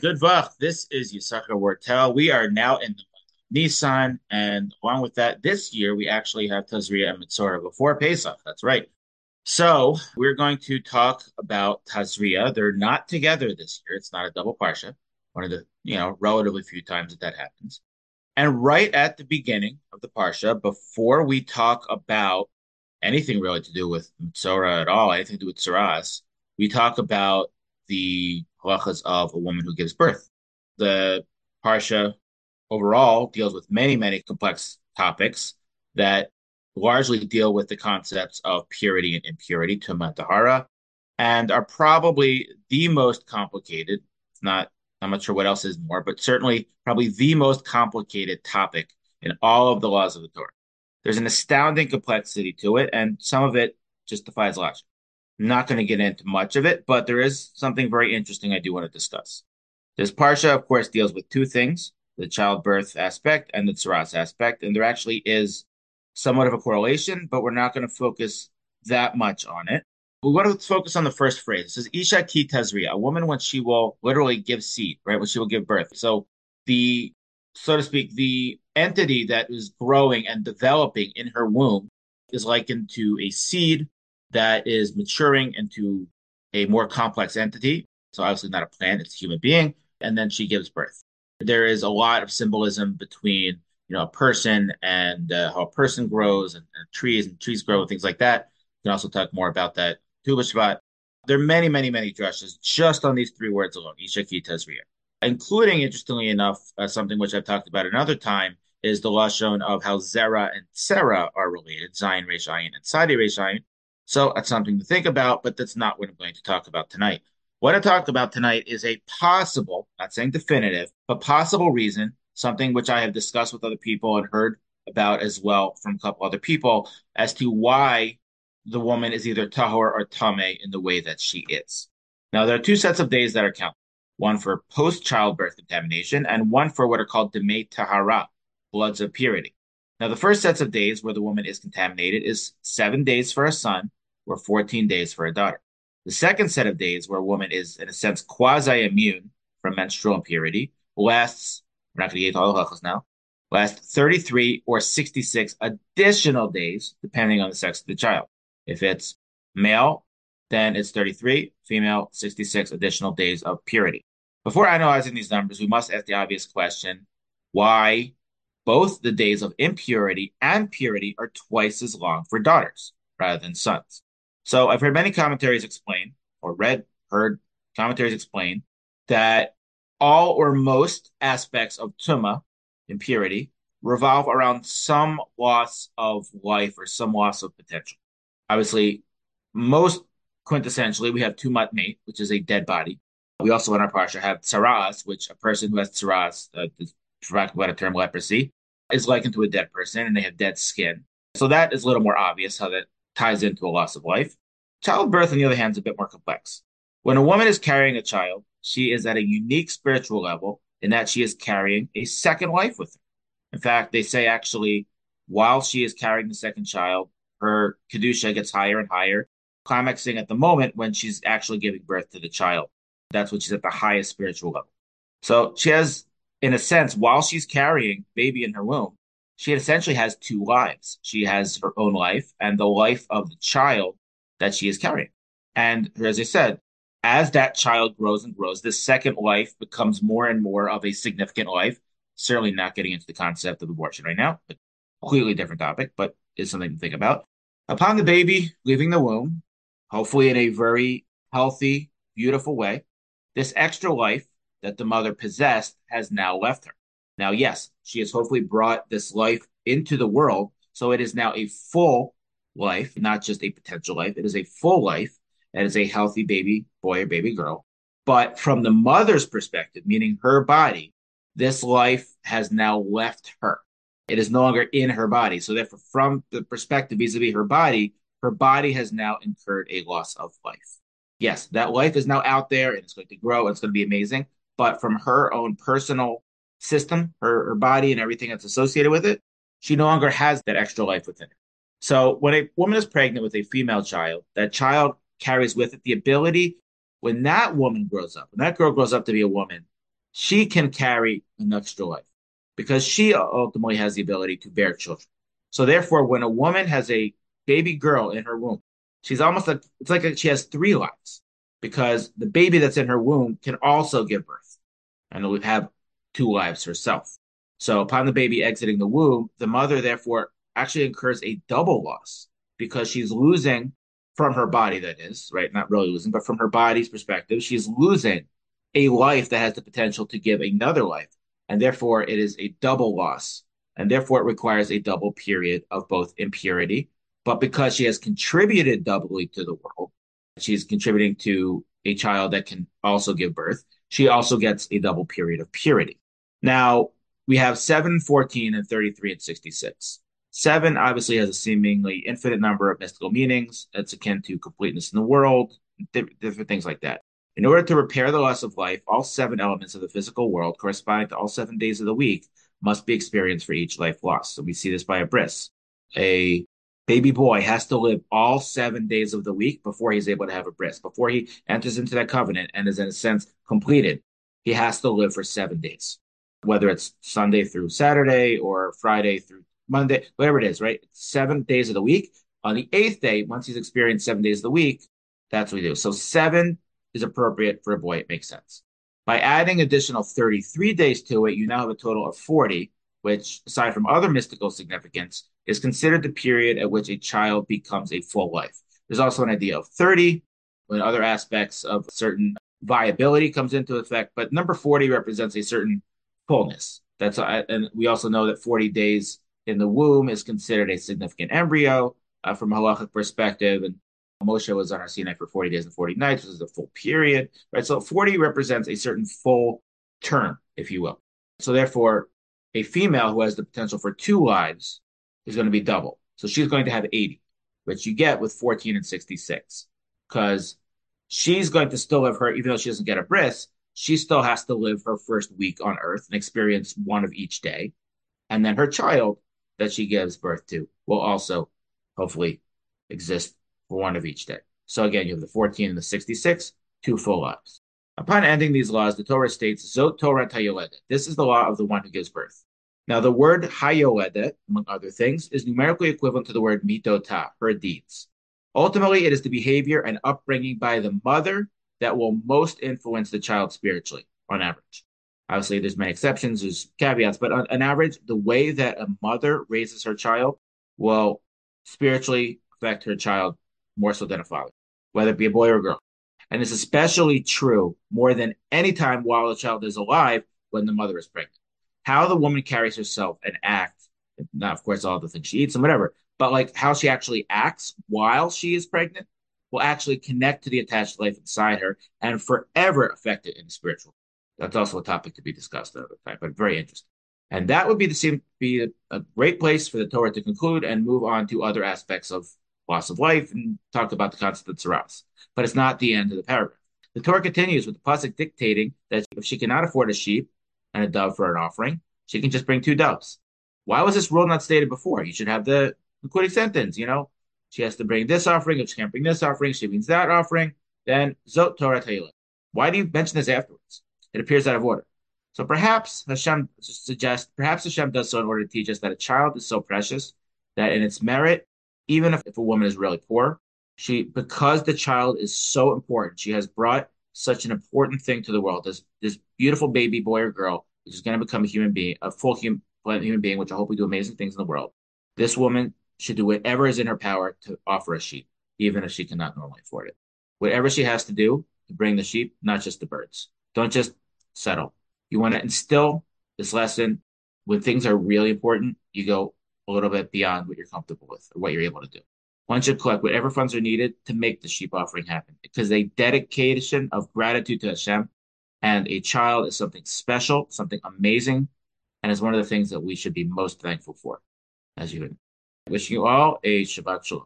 Good Vach. This is Yisachar Wartel. We are now in the month of Nisan, and along with that, this year we actually have Tazria and Mitzorah before Pesach. That's right. So we're going to talk about Tazria. They're not together this year. It's not a double parsha. One of the relatively few times that happens. And right at the beginning of the parsha, before we talk about anything really to do with Mitzorah at all, anything to do with Tsaras, we talk about the halachas of a woman who gives birth. The parsha overall deals with many, many complex topics that largely deal with the concepts of purity and impurity, tuma tahara, and are probably the most complicated. It's not, I'm not sure what else is more, but certainly probably the most complicated topic in all of the laws of the Torah. There's an astounding complexity to it, and some of it just defies logic. I'm not going to get into much of it, but there is something very interesting I do want to discuss. This parsha, of course, deals with two things: the childbirth aspect and the tsaras aspect, and there actually is somewhat of a correlation, but we're not going to focus that much on it. We want to focus on the first phrase. It says Isha ki tazria, a woman when she will literally give seed, right? When she will give birth. So the, so to speak, the entity that is growing and developing in her womb is likened to a seed that is maturing into a more complex entity. So obviously not a plant, it's a human being. And then she gives birth. There is a lot of symbolism between a person and how a person grows and trees grow and things like that. You can also talk more about that Tu B'Shvat. There are many, many, many drushes just on these three words alone, Isha ki Tazria, including, interestingly enough, something which I've talked about another time is the lashon of how Zera and Sarah are related, Zion Resh Ayin and Sadi Resh Ayin. So that's something to think about, but that's not what I'm going to talk about tonight. What I talk about tonight is a possible, not saying definitive, but possible reason, something which I have discussed with other people and heard about as well from a couple other people as to why the woman is either tahor or tameh in the way that she is. Now, there are two sets of days that are counted, one for post-childbirth contamination and one for what are called demei tahara, bloods of purity. Now, the first sets of days where the woman is contaminated is 7 days for a son or 14 days for a daughter. The second set of days where a woman is, in a sense, quasi-immune from menstrual impurity lasts, we're not going to get all the halachas now, lasts 33 or 66 additional days, depending on the sex of the child. If it's male, then it's 33, female, 66 additional days of purity. Before analyzing these numbers, we must ask the obvious question, why both the days of impurity and purity are twice as long for daughters rather than sons? So I've heard many commentaries explain, or heard commentaries explain, that all or most aspects of tuma, impurity, revolve around some loss of life or some loss of potential. Obviously, most quintessentially, we have tumat mate, which is a dead body. We also in our parsha have tsaras, which a person who has tsaras, for lack of a better term, leprosy, is likened to a dead person, and they have dead skin. So that is a little more obvious how that ties into a loss of life. Childbirth, on the other hand, is a bit more complex. When a woman is carrying a child, she is at a unique spiritual level in that she is carrying a second life with her. In fact, they say actually, while she is carrying the second child, her kedusha gets higher and higher, climaxing at the moment when she's actually giving birth to the child. That's when she's at the highest spiritual level. So she has, in a sense, while she's carrying baby in her womb, she essentially has two lives. She has her own life and the life of the child that she is carrying. And as I said, as that child grows and grows, this second life becomes more and more of a significant life. Certainly not getting into the concept of abortion right now, but completely different topic, but is something to think about. Upon the baby leaving the womb, hopefully in a very healthy, beautiful way, this extra life that the mother possessed has now left her. Now, yes, she has hopefully brought this life into the world, so it is now a full life, not just a potential life. It is a full life, and it's a healthy baby boy or baby girl. But from the mother's perspective, meaning her body, this life has now left her. It is no longer in her body. So therefore, from the perspective vis-a-vis her body has now incurred a loss of life. Yes, that life is now out there and it's going to grow and it's going to be amazing. But from her own personal system, her body and everything that's associated with it, she no longer has that extra life within her. So when a woman is pregnant with a female child, that child carries with it the ability, when that woman grows up, when that girl grows up to be a woman, she can carry an extra life because she ultimately has the ability to bear children. So therefore, when a woman has a baby girl in her womb, she's almost like it's like she has three lives because the baby that's in her womb can also give birth and will have two lives herself. So upon the baby exiting the womb, the mother therefore actually incurs a double loss because she's losing from her body, that is, right? Not really losing, but from her body's perspective, she's losing a life that has the potential to give another life. And therefore, it is a double loss. And therefore, it requires a double period of both impurity. But because she has contributed doubly to the world, she's contributing to a child that can also give birth. She also gets a double period of purity. Now, we have 7, 14, and 33 and 66. 7 obviously has a seemingly infinite number of mystical meanings. It's akin to completeness in the world, different things like that. In order to repair the loss of life, all 7 elements of the physical world, corresponding to all 7 days of the week, must be experienced for each life lost. So we see this by a bris. A baby boy has to live all 7 days of the week before he's able to have a bris. Before he enters into that covenant and is, in a sense, completed, he has to live for 7 days, whether it's Sunday through Saturday or Friday through Monday, whatever it is, right? 7 days of the week. On the eighth day, once he's experienced 7 days of the week, that's what we do. So 7 is appropriate for a boy. It makes sense. By adding additional 33 days to it, you now have a total of 40, which, aside from other mystical significance, is considered the period at which a child becomes a full life. There's also an idea of 30 when other aspects of certain viability comes into effect, but number 40 represents a certain fullness. And we also know that 40 days in the womb is considered a significant embryo from a halachic perspective, and Moshe was on our Sinai for 40 days and 40 nights, which is a full period, right? So 40 represents a certain full term, if you will. So therefore, a female who has the potential for two lives is going to be double. So she's going to have 80, which you get with 14 and 66, because she's going to still have her, even though she doesn't get a bris, she still has to live her first week on earth and experience one of each day. And then her child that she gives birth to will also hopefully exist for one of each day. So again, you have the 14 and the 66, two full lives. Upon ending these laws, the Torah states, Zot Torah Hayoledet. This is the law of the one who gives birth. Now, the word Hayoledet, among other things, is numerically equivalent to the word mitotah, her deeds. Ultimately, it is the behavior and upbringing by the mother that will most influence the child spiritually, on average. Obviously, there's many exceptions, there's caveats, but on average, the way that a mother raises her child will spiritually affect her child more so than a father, whether it be a boy or a girl. And it's especially true more than any time while the child is alive when the mother is pregnant. How the woman carries herself and acts, not of course all the things she eats and whatever, but like how she actually acts while she is pregnant will actually connect to the attached life inside her and forever affect it in the spiritual. That's also a topic to be discussed another time, but very interesting. And that would be a great place for the Torah to conclude and move on to other aspects of loss of life and talk about the concept of tsaras. But it's not the end of the paragraph. The Torah continues with the pasuk dictating that if she cannot afford a sheep and a dove for an offering, she can just bring two doves. Why was this rule not stated before? You should have the including sentence, She has to bring this offering. If she can't bring this offering, she brings that offering. Then Zot Torah Taylor. Why do you mention this afterwards? It appears out of order. So perhaps Hashem does so in order to teach us that a child is so precious that in its merit, even if a woman is really poor, because the child is so important, she has brought such an important thing to the world. This beautiful baby boy or girl, which is going to become a human being, a full human being, which I hope we do amazing things in the world. This woman should do whatever is in her power to offer a sheep, even if she cannot normally afford it. Whatever she has to do to bring the sheep, not just the birds. Don't just settle. You want to instill this lesson when things are really important, you go a little bit beyond what you're comfortable with or what you're able to do. One should collect whatever funds are needed to make the sheep offering happen because a dedication of gratitude to Hashem and a child is something special, something amazing, and is one of the things that we should be most thankful for as you. Wishing you all a Shabbat Shalom.